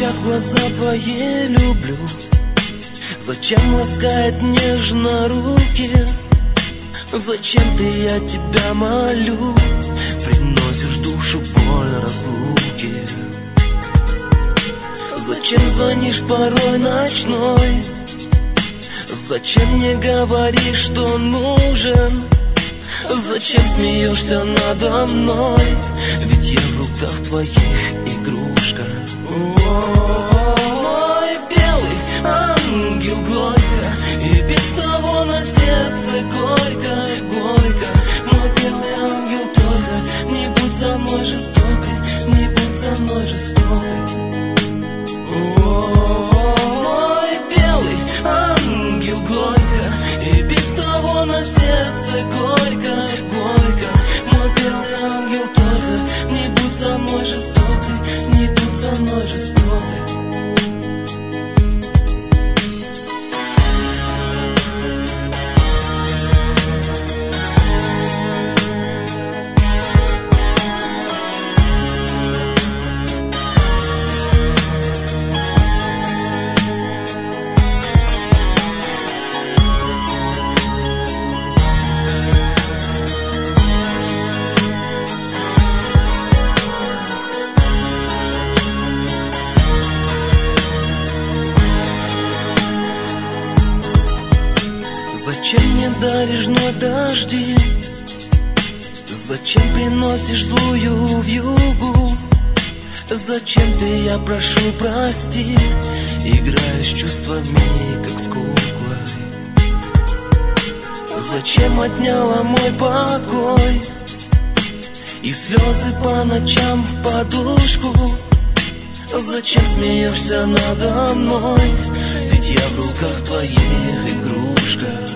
кричат глаза твои «люблю»? Зачем ласкает нежно руки? Зачем ты, я тебя молю, приносишь душу боль разлуки? Зачем звонишь порой ночной? Зачем не говоришь, что нужен? Зачем смеешься надо мной? Ведь я в руках твоих игрушка. Мой белый ангел горько, и без того на сердце горько, горько. Мой белый ангел только, не будь со мной жестокой, не будь со мной жестокой. Мой белый ангел горько, и без того на сердце горько, горько. Мой белый ангел только, не будь со мной жестокой, не будь со мной жестокой. Зачем мне даришь вновь дожди? Зачем приносишь злую вьюгу? Зачем ты, я прошу, прости, играешь чувствами, как с куклой? Зачем отняла мой покой и слезы по ночам в подушку? Зачем смеешься надо мной? Ведь я в руках твоих игрушка.